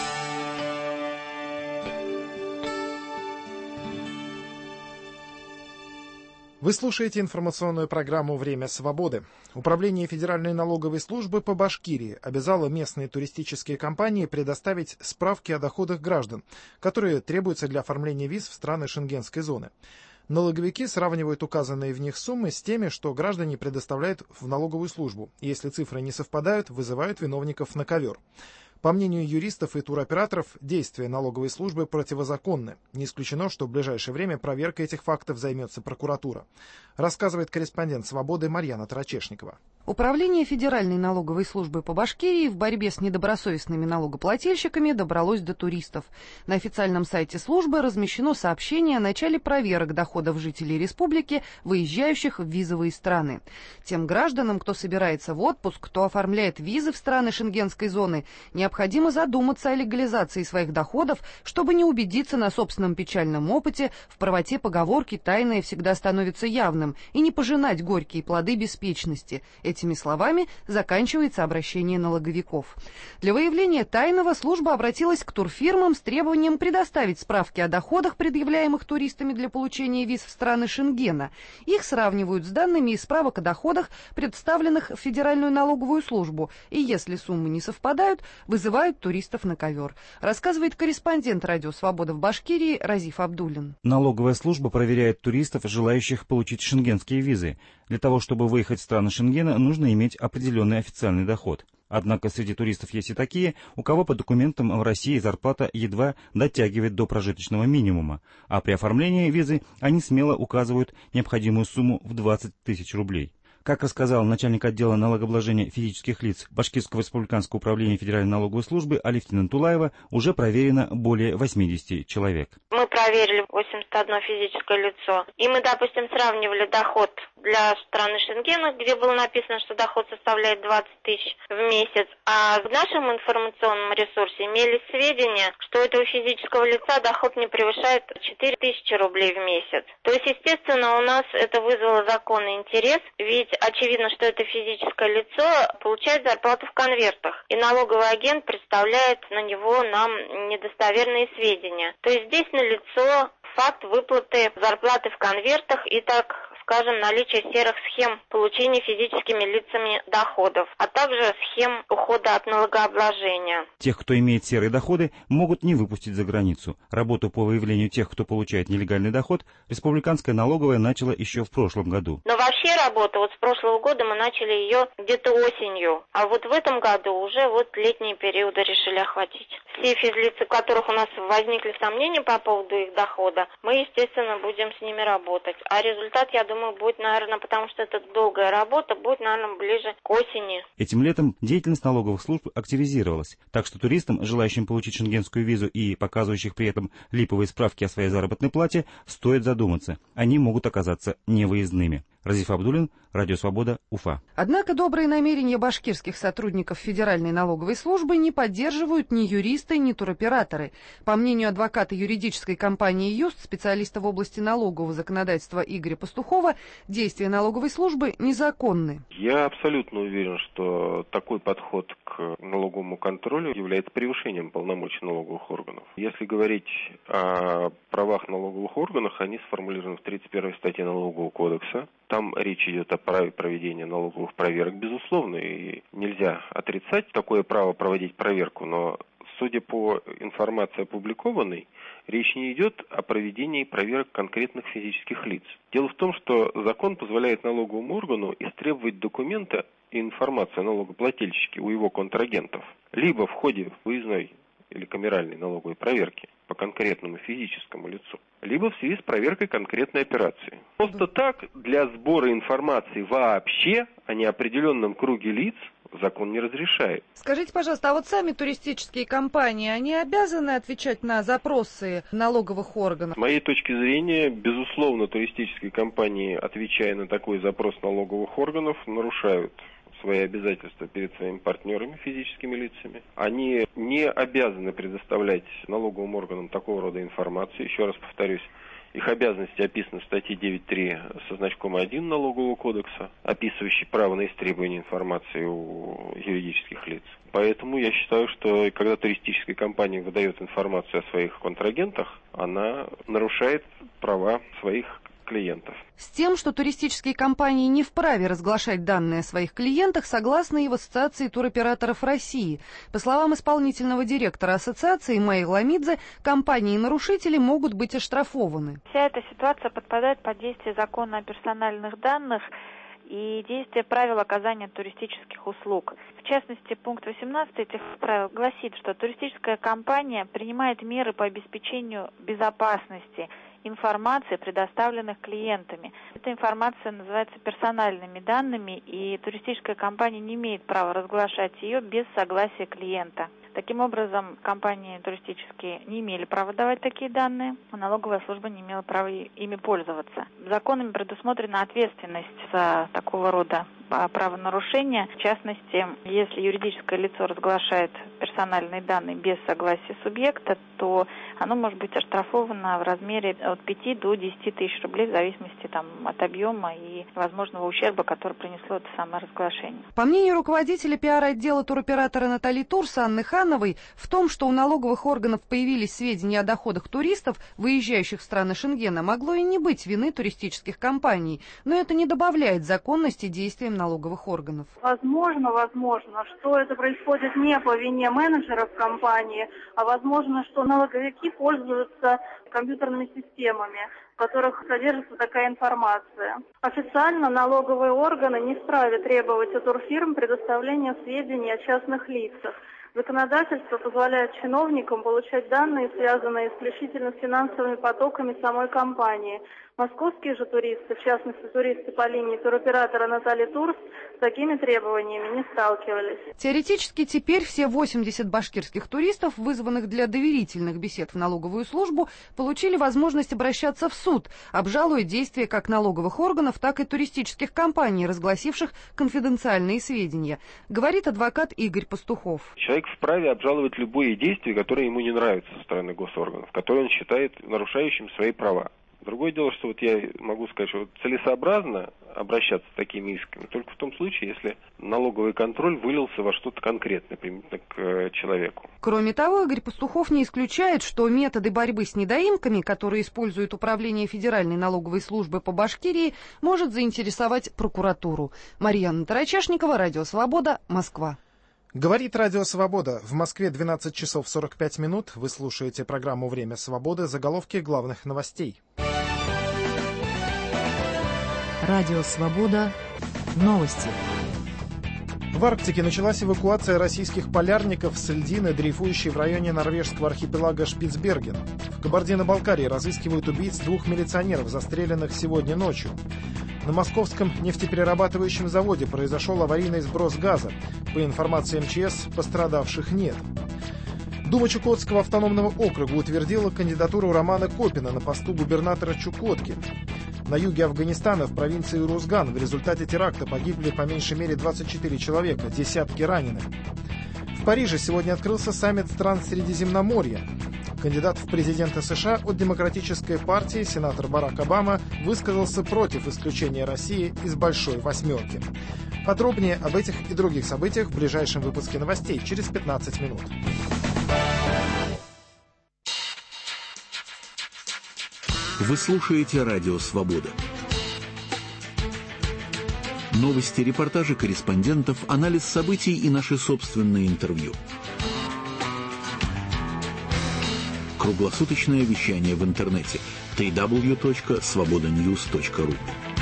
Вы слушаете информационную программу «Время свободы». Управление Федеральной налоговой службы по Башкирии обязало местные туристические компании предоставить справки о доходах граждан, которые требуются для оформления виз в страны Шенгенской зоны. Налоговики сравнивают указанные в них суммы с теми, что граждане предоставляют в налоговую службу. Если цифры не совпадают, вызывают виновников на ковер. По мнению юристов и туроператоров, действия налоговой службы противозаконны. Не исключено, что в ближайшее время проверкой этих фактов займется прокуратура. Рассказывает корреспондент «Свободы» Марьяна Тарачешникова. Управление Федеральной налоговой службы по Башкирии в борьбе с недобросовестными налогоплательщиками добралось до туристов. На официальном сайте службы размещено сообщение о начале проверок доходов жителей республики, выезжающих в визовые страны. Тем гражданам, кто собирается в отпуск, кто оформляет визы в страны Шенгенской зоны, необходимо задуматься о легализации своих доходов, чтобы не убедиться на собственном печальном опыте в правоте поговорки «тайное всегда становится явным» и не пожинать горькие плоды беспечности. Этими словами заканчивается обращение налоговиков. Для выявления тайного служба обратилась к турфирмам с требованием предоставить справки о доходах, предъявляемых туристами для получения виз в страны Шенгена. Их сравнивают с данными из справок о доходах, представленных в Федеральную налоговую службу, и если суммы не совпадают, вызывают туристов на ковер. Рассказывает корреспондент «Радио Свобода» в Башкирии Разиф Абдуллин. Налоговая служба проверяет туристов, желающих получить шенгенские визы. Для того, чтобы выехать в страны Шенгена, нужно иметь определенный официальный доход. Однако среди туристов есть и такие, у кого по документам в России зарплата едва дотягивает до прожиточного минимума, а при оформлении визы они смело указывают необходимую сумму в 20 тысяч рублей. Как рассказал начальник отдела налогообложения физических лиц Башкирского республиканского управления Федеральной налоговой службы Алевтина Тулаева, уже проверено более 80 человек. Мы проверили 81 физическое лицо, и мы, допустим, сравнивали доход для страны Шенгена, где было написано, что доход составляет 20 тысяч в месяц, а в нашем информационном ресурсе имелись сведения, что у этого физического лица доход не превышает 4 тысячи рублей в месяц. То есть, естественно, у нас это вызвало законный интерес, ведь очевидно, что это физическое лицо получает зарплату в конвертах, и налоговый агент представляет на него нам недостоверные сведения. То есть здесь налицо факт выплаты зарплаты в конвертах и, так скажем, наличие серых схем получения физическими лицами доходов, а также схем ухода от налогообложения. Тех, кто имеет серые доходы, могут не выпустить за границу. Работу по выявлению тех, кто получает нелегальный доход, республиканская налоговая начала еще в прошлом году. Но вообще работа с прошлого года мы начали ее где-то осенью, а в этом году уже летние периоды решили охватить. Все физлицы, у которых у нас возникли сомнения по поводу их дохода, мы, естественно, будем с ними работать. А результат, я думаю, будет, наверное, потому что это долгая работа, будет, наверное, ближе к осени. Этим летом деятельность налоговых служб активизировалась, так что туристам, желающим получить шенгенскую визу и показывающих при этом липовые справки о своей заработной плате, стоит задуматься. Они могут оказаться невыездными. Разиф Абдуллин, Радио Свобода, Уфа. Однако добрые намерения башкирских сотрудников Федеральной налоговой службы не поддерживают ни юристы, ни туроператоры. По мнению адвоката юридической компании «Юст», специалиста в области налогового законодательства Игоря Пастухова, действия налоговой службы незаконны. Я абсолютно уверен, что такой подход к налоговому контролю является превышением полномочий налоговых органов. Если говорить о правах налоговых органов, они сформулированы в 31 статье Налогового кодекса. Там речь идет о праве проведения налоговых проверок, безусловно, и нельзя отрицать такое право проводить проверку, но, судя по информации опубликованной, речь не идет о проведении проверок конкретных физических лиц. Дело в том, что закон позволяет налоговому органу истребовать документы и информацию о налогоплательщике у его контрагентов, либо в ходе выездной или камеральной налоговой проверки по конкретному физическому лицу, либо в связи с проверкой конкретной операции. Просто так для сбора информации вообще о неопределенном круге лиц закон не разрешает. Скажите, пожалуйста, а сами туристические компании, они обязаны отвечать на запросы налоговых органов? С моей точки зрения, безусловно, туристические компании, отвечая на такой запрос налоговых органов, нарушают свои обязательства перед своими партнерами, физическими лицами. Они не обязаны предоставлять налоговым органам такого рода информацию. Еще раз повторюсь, их обязанности описаны в статье 9.3 со значком 1 Налогового кодекса, описывающей право на истребование информации у юридических лиц. Поэтому я считаю, что когда туристическая компания выдает информацию о своих контрагентах, она нарушает права своих клиентов. С тем, что туристические компании не вправе разглашать данные о своих клиентах, согласно и в Ассоциации туроператоров России. По словам исполнительного директора ассоциации Майи Ламидзе, компании-нарушители могут быть оштрафованы. Вся эта ситуация подпадает под действие закона о персональных данных и действие правил оказания туристических услуг. В частности, пункт 18 этих правил гласит, что туристическая компания принимает меры по обеспечению безопасности информации, предоставленных клиентами. Эта информация называется персональными данными, и туристическая компания не имеет права разглашать ее без согласия клиента. Таким образом, компании туристические не имели права давать такие данные, а налоговая служба не имела права ими пользоваться. Законами предусмотрена ответственность за такого рода правонарушения. В частности, если юридическое лицо разглашает персональные данные без согласия субъекта, то оно может быть оштрафовано в размере от 5 до 10 тысяч рублей в зависимости от объема и возможного ущерба, который принесло это самое разглашение. По мнению руководителя пиар-отдела туроператора Натальи Турс Анны Хановой, в том, что у налоговых органов появились сведения о доходах туристов, выезжающих в страны Шенгена, могло и не быть вины туристических компаний, но это не добавляет законности действиям налоговых органов. Возможно, что это происходит не по вине менеджеров компании, а возможно, что налоговики пользуются компьютерными системами, в которых содержится такая информация. Официально налоговые органы не вправе требовать от турфирм предоставления сведений о частных лицах. Законодательство позволяет чиновникам получать данные, связанные исключительно с финансовыми потоками самой компании. Московские же туристы, в частности туристы по линии туроператора Натальи Турс, с такими требованиями не сталкивались. Теоретически теперь все 80 башкирских туристов, вызванных для доверительных бесед в налоговую службу, получили возможность обращаться в суд, обжалуя действия как налоговых органов, так и туристических компаний, разгласивших конфиденциальные сведения, говорит адвокат Игорь Пастухов. Человек вправе обжаловать любые действия, которые ему не нравятся со стороны госорганов, которые он считает нарушающими свои права. Другое дело, что вот я могу сказать, что целесообразно обращаться с такими исками только в том случае, если налоговый контроль вылился во что-то конкретное, применительно к человеку. Кроме того, Игорь Пастухов не исключает, что методы борьбы с недоимками, которые использует Управление Федеральной налоговой службы по Башкирии, может заинтересовать прокуратуру. Марьяна Тарачешникова, Радио Свобода, Москва. Говорит Радио Свобода. В Москве 12 часов 45 минут. Вы слушаете программу «Время свободы». Заголовки главных новостей. Радио Свобода. Новости. В Арктике началась эвакуация российских полярников с льдины, дрейфующей в районе норвежского архипелага Шпицберген. В Кабардино-Балкарии разыскивают убийц 2 милиционеров, застреленных сегодня ночью. На московском нефтеперерабатывающем заводе произошел аварийный сброс газа. По информации МЧС, пострадавших нет. Дума Чукотского автономного округа утвердила кандидатуру Романа Копина на посту губернатора Чукотки. На юге Афганистана, в провинции Урузган, в результате теракта погибли по меньшей мере 24 человека, десятки ранены. В Париже сегодня открылся саммит стран Средиземноморья. Кандидат в президенты США от Демократической партии, сенатор Барак Обама, высказался против исключения России из «Большой восьмерки». Подробнее об этих и других событиях в ближайшем выпуске новостей через 15 минут. Вы слушаете Радио Свобода. Новости, репортажи корреспондентов, анализ событий и наши собственные интервью. Круглосуточное вещание в интернете www.svobodanews.ru.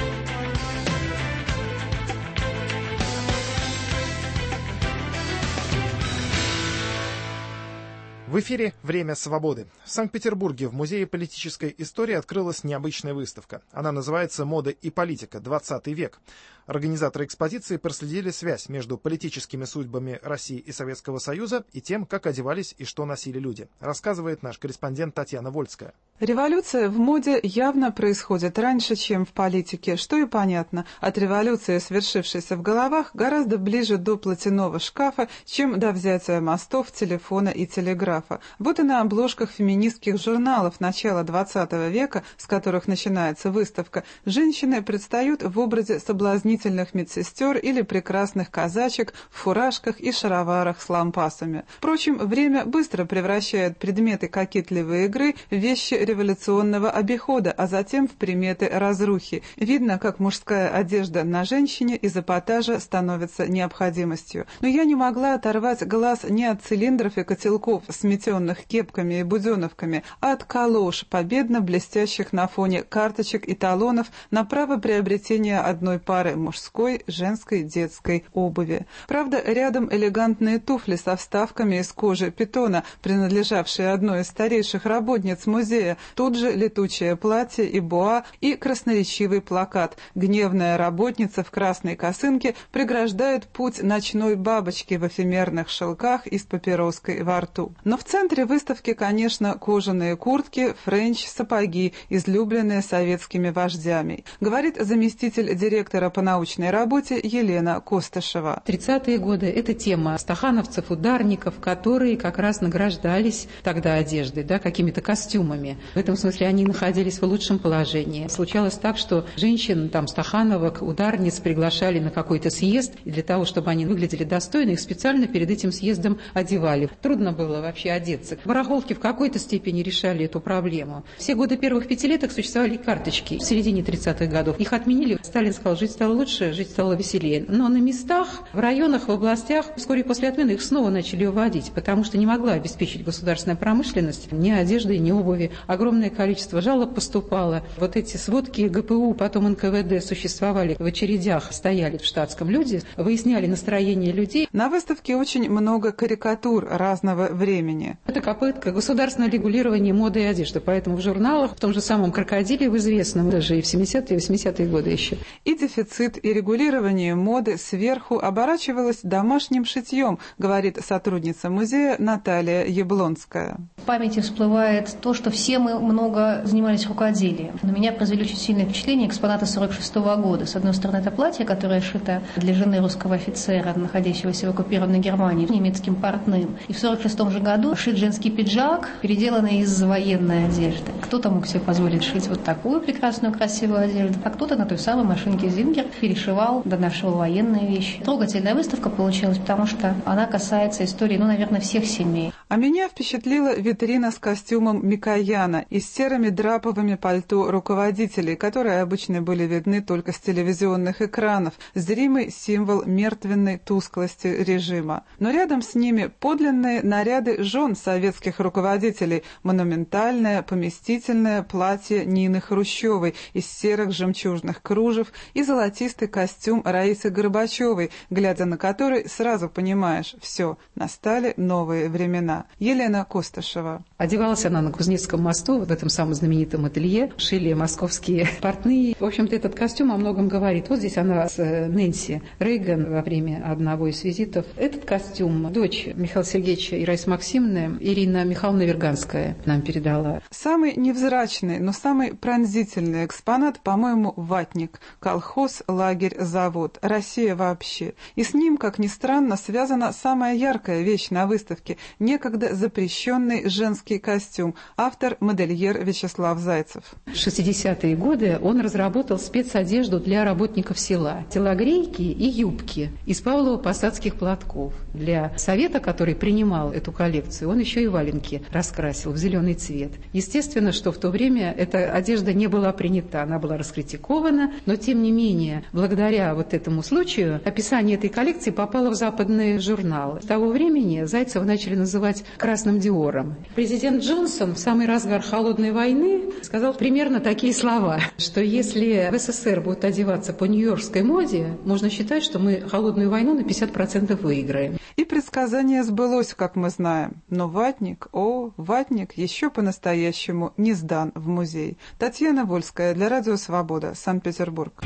В эфире «Время свободы». В Санкт-Петербурге в Музее политической истории открылась необычная выставка. Она называется «Мода и политика. 20 век». Организаторы экспозиции проследили связь между политическими судьбами России и Советского Союза и тем, как одевались и что носили люди, рассказывает наш корреспондент Татьяна Вольская. Революция в моде явно происходит раньше, чем в политике, что и понятно. От революции, свершившейся в головах, гораздо ближе до платяного шкафа, чем до взятия мостов, телефона и телеграфа. Вот и на обложках феминистских журналов начала XX века, с которых начинается выставка, женщины предстают в образе соблазнительных медсестер или прекрасных казачек в фуражках и шароварах с лампасами. Впрочем, время быстро превращает предметы кокетливой игры в вещи революционного обихода, а затем в приметы разрухи. Видно, как мужская одежда на женщине из эпатажа становится необходимостью. Но я не могла оторвать глаз не от цилиндров и котелков, сметенных кепками и буденовками, а от калош, победно блестящих на фоне карточек и талонов на право приобретения одной пары мужской, женской, детской обуви. Правда, рядом элегантные туфли со вставками из кожи питона, принадлежавшие одной из старейших работниц музея, тут же летучее платье и боа и красноречивый плакат. Гневная работница в красной косынке преграждает путь ночной бабочки в эфемерных шелках и с папироской во рту. Но в центре выставки, конечно, кожаные куртки, френч, сапоги, излюбленные советскими вождями, говорит заместитель директора по научной работе Елена Костышева. 30-е годы – это тема стахановцев, ударников, которые как раз награждались тогда одеждой, какими-то костюмами. В этом смысле они находились в лучшем положении. Случалось так, что женщин, стахановок, ударниц приглашали на какой-то съезд, и для того, чтобы они выглядели достойно, их специально перед этим съездом одевали. Трудно было вообще одеться. Барахолки в какой-то степени решали эту проблему. Все годы первых пятилеток существовали карточки. В середине 30-х годов их отменили. Сталин сказал, жить стало лучше, жить стало веселее. Но на местах, в районах, в областях вскоре после отмены их снова начали уводить, потому что не могла обеспечить государственная промышленность ни одежды, ни обуви. Огромное количество жалоб поступало. Вот эти сводки ГПУ, потом НКВД существовали в очередях, стояли в штатском. Люди выясняли настроение людей. На выставке очень много карикатур разного времени. Это попытка государственного регулирования моды и одежды. Поэтому в журналах, в том же самом «Крокодиле», в известном даже и в 70-е, и 80-е годы еще. И дефицит, и регулирование моды сверху оборачивалось домашним шитьем, говорит сотрудница музея Наталья Яблонская. В памяти всплывает то, что все мы много занимались рукоделием. На меня произвели очень сильное впечатление экспонаты 46-го года. С одной стороны, это платье, которое шито для жены русского офицера, находящегося в оккупированной Германии, немецким портным. И в 46-м же году можно шить женский пиджак, переделанный из военной одежды. Кто-то мог себе позволить шить вот такую прекрасную, красивую одежду, а кто-то на той самой машинке Зингер перешивал, донашивал военные вещи. Трогательная выставка получилась, потому что она касается истории, наверное, всех семей. А меня впечатлила витрина с костюмом Микояна и с серыми драповыми пальто руководителей, которые обычно были видны только с телевизионных экранов, зримый символ мертвенной тусклости режима. Но рядом с ними подлинные наряды жен советских руководителей, монументальное поместительное платье Нины Хрущевой из серых жемчужных кружев и золотистый костюм Раисы Горбачевой, глядя на который сразу понимаешь, все, настали новые времена. Елена Костышева. Одевалась она на Кузнецком мосту, в этом самом знаменитом ателье, шили московские портные. В общем-то, этот костюм о многом говорит. Вот здесь она с Нэнси Рейган во время одного из визитов. Этот костюм дочь Михаила Сергеевича и Раисы Максимовны, Ирина Михайловна Верганская, нам передала. Самый невзрачный, но самый пронзительный экспонат, по-моему, ватник. Колхоз, лагерь, завод. Россия вообще. И с ним, как ни странно, связана самая яркая вещь на выставке – некогда запрещенный женский костюм. Автор – модельер Вячеслав Зайцев. В 60-е годы он разработал спецодежду для работников села. Телогрейки и юбки из павлово-посадских платков. Для совета, который принимал эту коллекцию, он еще и валенки раскрасил в зеленый цвет. Естественно, что в то время эта одежда не была принята, она была раскритикована, но тем не менее, благодаря вот этому случаю, описание этой коллекции попало в западные журналы. С того времени Зайцева начали называть «красным Диором». Президент Джонсон в самый разгар холодной войны сказал примерно такие слова, что если в СССР будут одеваться по нью-йоркской моде, можно считать, что мы холодную войну на 50% выиграем. И предсказание сбылось, как мы знаем. Но ватник еще по-настоящему не сдан в музей. Татьяна Вольская для Радио Свобода, Санкт-Петербург.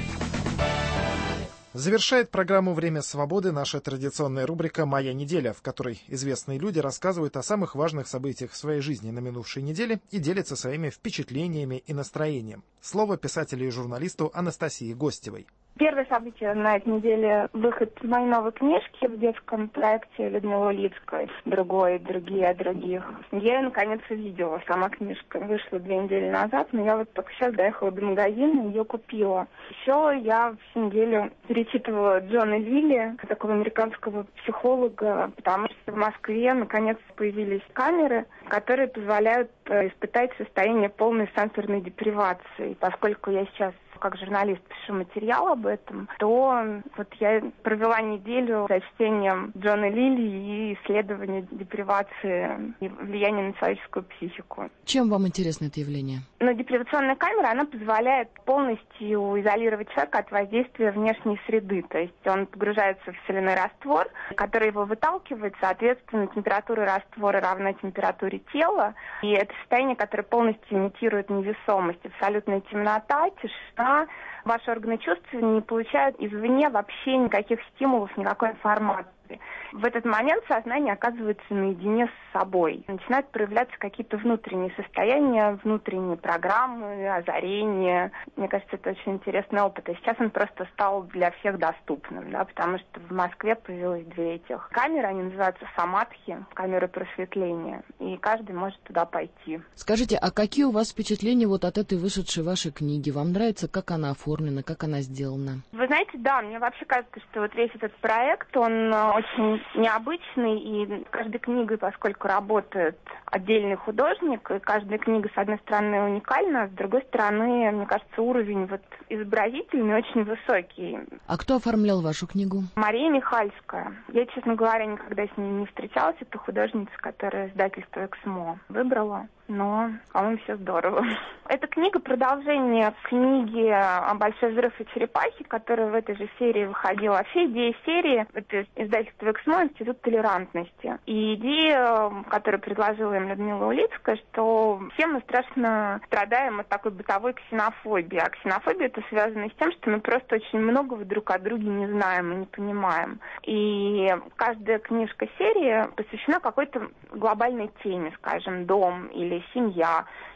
Завершает программу «Время свободы» наша традиционная рубрика «Моя неделя», в которой известные люди рассказывают о самых важных событиях в своей жизни на минувшей неделе и делятся своими впечатлениями и настроением. Слово писателю и журналисту Анастасии Гостевой. Первое событие на этой неделе – выход моей новой книжки в детском проекте Людмилы Улицкой «Другие о других». Я ее, наконец, увидела. Сама книжка вышла 2 недели назад, но я вот только сейчас доехала до магазина и ее купила. Еще я всю неделю перечитывала Джона Лилли, такого американского психолога, потому что в Москве, наконец, появились камеры, которые позволяют испытать состояние полной сенсорной депривации. Поскольку я сейчас как журналист пишу материал об этом, то вот я провела неделю за чтением Джона Лилли и исследованием депривации и влияния на человеческую психику. Чем вам интересно это явление? Депривационная камера, она позволяет полностью изолировать человека от воздействия внешней среды. То есть он погружается в соляной раствор, который его выталкивает, соответственно, температура раствора равна температуре тела. И это состояние, которое полностью имитирует невесомость. Абсолютная темнота, тишина. Ваши органы чувств не получают извне вообще никаких стимулов, никакой информации. В этот момент сознание оказывается наедине с собой. Начинают проявляться какие-то внутренние состояния, внутренние программы, озарения. Мне кажется, это очень интересный опыт. И сейчас он просто стал для всех доступным, потому что в Москве появилось 2 этих камеры. Они называются самадхи, камеры просветления. И каждый может туда пойти. Скажите, а какие у вас впечатления вот от этой вышедшей вашей книги? Вам нравится, как она оформлена, как она сделана? Вы знаете, да, мне вообще кажется, что вот весь этот проект, он очень необычный, и каждой книгой, поскольку работает отдельный художник, и каждая книга, с одной стороны, уникальна, а с другой стороны, мне кажется, уровень изобразительный очень высокий. А кто оформлял вашу книгу? Мария Михальская. Я, честно говоря, никогда с ней не встречалась. Это художница, которая издательство «Эксмо» выбрала. Но, по-моему, все здорово. Эта книга — продолжение книги «Большой взрыв и черепахи», которая в этой же серии выходила. Вообще идея серии — это издательство «Эксмо», Институт толерантности. И идея, которую предложила им Людмила Улицкая, что все мы страшно страдаем от такой бытовой ксенофобии. А ксенофобия — это связано с тем, что мы просто очень многого друг о друге не знаем и не понимаем. И каждая книжка серии посвящена какой-то глобальной теме, скажем, дом или семья,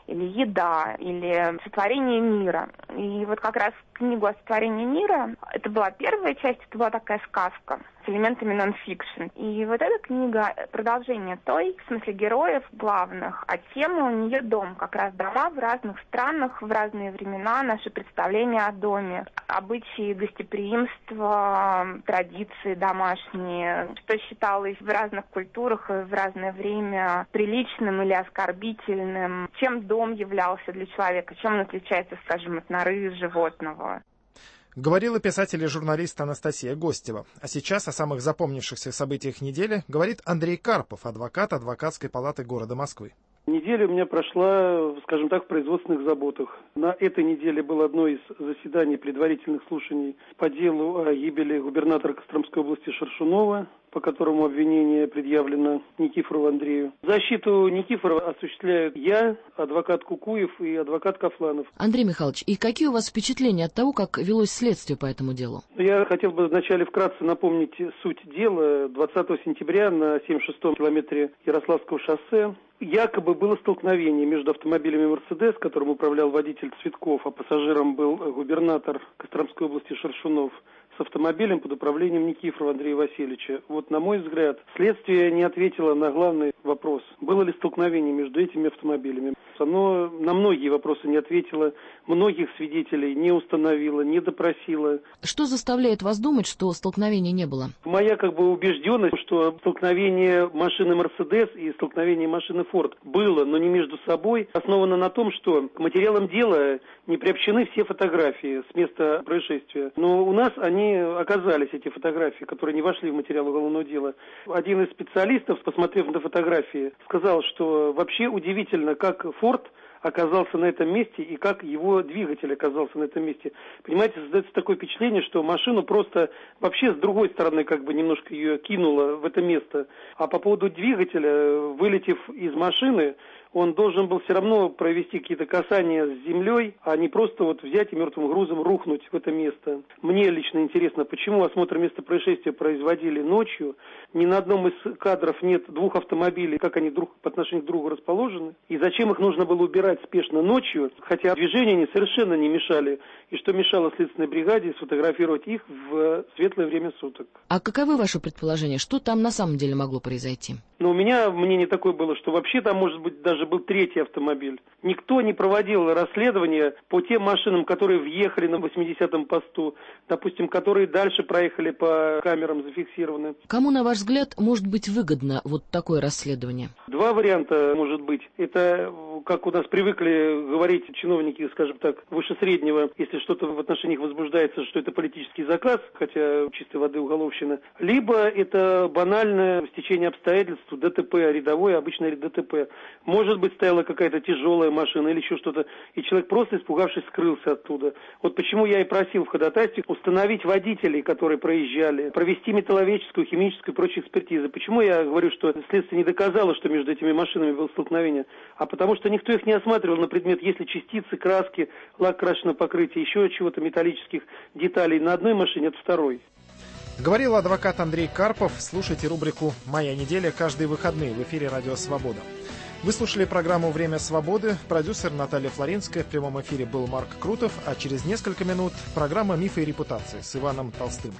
или еда, или сотворение мира. И вот как раз книгу о сотворении мира, это была первая часть, это была такая сказка с элементами нон-фикшн. И вот эта книга продолжение той, в смысле героев главных, а тема у нее дом, как раз дома в разных странах, в разные времена, наши представления о доме, обычаи гостеприимства, традиции домашние, что считалось в разных культурах и в разное время приличным или оскорбительным, чем дом являлся для человека, чем он отличается, скажем, от норы животного. Говорила писатель и журналист Анастасия Гостева. А сейчас о самых запомнившихся событиях недели говорит Андрей Карпов, адвокат Адвокатской палаты города Москвы. Неделя у меня прошла, скажем так, в производственных заботах. На этой неделе было одно из заседаний предварительных слушаний по делу о гибели губернатора Костромской области Шершунова, по которому обвинение предъявлено Никифорову Андрею. Защиту Никифорова осуществляют я, адвокат Кукуев и адвокат Кафланов. Андрей Михайлович, и какие у вас впечатления от того, как велось следствие по этому делу? Я хотел бы вначале вкратце напомнить суть дела. 20 сентября на 76-м километре Ярославского шоссе якобы было столкновение между автомобилями «Мерседес», которым управлял водитель Цветков, а пассажиром был губернатор Костромской области Шершунов, с автомобилем под управлением Никифорова Андрея Васильевича. Вот, на мой взгляд, следствие не ответило на главный вопрос. Было ли столкновение между этими автомобилями? Оно на многие вопросы не ответило, многих свидетелей не установило, не допросило. Что заставляет вас думать, что столкновения не было? Моя убежденность, что столкновение машины «Мерседес» и столкновение машины «Форд» было, но не между собой, основано на том, что к материалам дела не приобщены все фотографии с места происшествия. Но у нас они оказались, эти фотографии, которые не вошли в материал уголовного дела. Один из специалистов, посмотрев на фотографии, сказал, что вообще удивительно, как «Форд» оказался на этом месте и как его двигатель оказался на этом месте. Понимаете, создается такое впечатление, что машину просто вообще с другой стороны немножко ее кинуло в это место. А по поводу двигателя, вылетев из машины, он должен был все равно провести какие-то касания с землей, а не просто взять и мертвым грузом рухнуть в это место. Мне лично интересно, почему осмотр места происшествия производили ночью, ни на одном из кадров нет двух автомобилей, как они друг по отношению к другу расположены, и зачем их нужно было убирать спешно ночью, хотя движения они совершенно не мешали, и что мешало следственной бригаде сфотографировать их в светлое время суток. А каковы ваши предположения, что там на самом деле могло произойти? У меня мнение такое было, что вообще там, может быть, даже был третий автомобиль. Никто не проводил расследование по тем машинам, которые въехали на 80-м посту, допустим, которые дальше проехали по камерам зафиксированы. Кому, на ваш взгляд, может быть выгодно такое расследование? Два варианта может быть. Это, как у нас привыкли говорить чиновники, скажем так, выше среднего, если что-то в отношении их возбуждается, что это политический заказ, хотя чистой воды уголовщина. Либо это банальное стечение обстоятельств, ДТП, рядовое, обычное ДТП. Может быть, стояла какая-то тяжелая машина или еще что-то, и человек просто, испугавшись, скрылся оттуда. Вот почему я и просил в ходатайстве установить водителей, которые проезжали, провести металловедческую, химическую и прочие экспертизы. Почему я говорю, что следствие не доказало, что между этими машинами было столкновение? А потому что никто их не осматривал на предмет, есть ли частицы, краски, лак крашеного покрытия, еще чего-то, металлических деталей на одной машине от второй. Говорил адвокат Андрей Карпов. Слушайте рубрику «Моя неделя» каждые выходные в эфире «Радио Свобода». Вы слушали программу «Время свободы». Продюсер Наталья Флоринская. В прямом эфире был Марк Крутов. А через несколько минут программа «Мифы и репутации» с Иваном Толстым.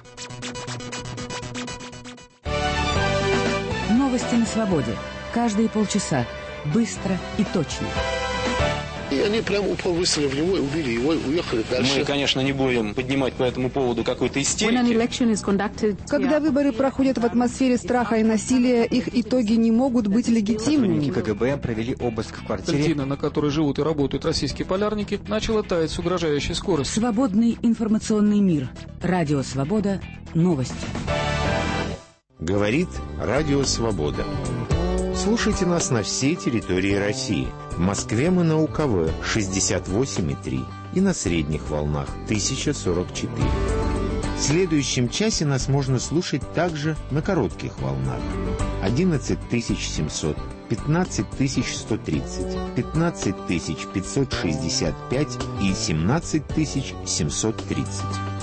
Новости на свободе. Каждые полчаса. Быстро и точно. И они прям упор выстрелили в него, убили его и уехали дальше. Мы, конечно, не будем поднимать по этому поводу какой-то истерики. Когда выборы проходят в атмосфере страха и насилия, их итоги не могут быть легитимными. Сотрудники КГБ провели обыск в квартире. Картина, на которой живут и работают российские полярники, начала таять с угрожающей скоростью. Свободный информационный мир. Радио Свобода. Новости. Говорит Радио Свобода. Слушайте нас на всей территории России. В Москве мы на УКВ 68,3 и на средних волнах 1044. В следующем часе нас можно слушать также на коротких волнах 11700, 15130, 15565 и 17730.